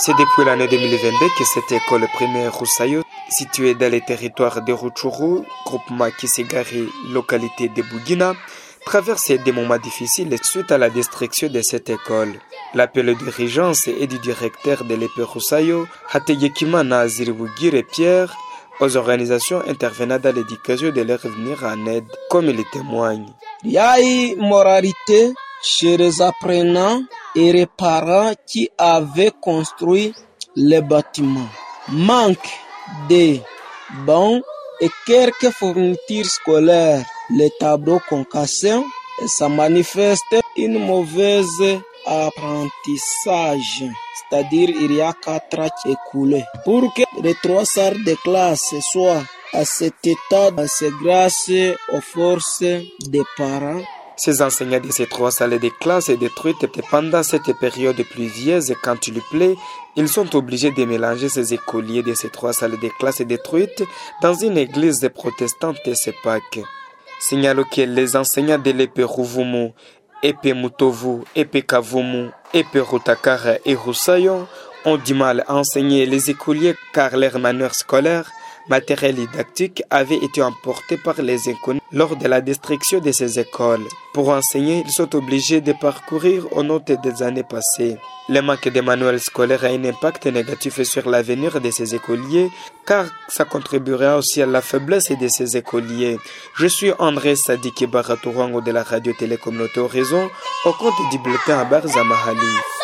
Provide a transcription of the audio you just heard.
C'est depuis l'année 2022 que cette école primaire Roussayo, située dans les territoires de Rutshuru, groupement Kisigari, localité de Bugina, traverse des moments difficiles suite à la destruction de cette école. L'appel de dirigeance et du directeur de l'EP Roussayo, Hateyekimana Ziribugire Pierre, aux organisations intervenant dans l'éducation de leur venir en aide, comme il témoigne. Il y a eu moralité chez les apprenants et les parents qui avaient construit les bâtiments. Manque de bancs et quelques fournitures scolaires. Les tableaux concassés et ça manifeste une mauvaise apprentissage. C'est-à-dire il y a 4 ans écoulés. Pour que les 3 salles de classe soient à cet état, c'est grâce aux forces des parents. Ces enseignants de ces 3 salles de classe est détruites pendant cette période pluvieuse. Quand il pleut, ils sont obligés de mélanger ces écoliers de ces 3 salles de classe détruites dans une église protestante de Sepak. Signalons que les enseignants de l'EP Ruvumu, EP Mutovu, EP Kavumu, EP Rutakara et Roussayo ont du mal à enseigner les écoliers car leur manuel scolaire, matériel didactique avait été emporté par les inconnus lors de la destruction de ces écoles. Pour enseigner, ils sont obligés de parcourir aux notes des années passées. Le manque de manuels scolaires a un impact négatif sur l'avenir de ces écoliers car ça contribuera aussi à la faiblesse de ces écoliers. Je suis André Sadiki Baratourango de la radio télécommunautaire Horizon au compte du bulletin à Barzamahali.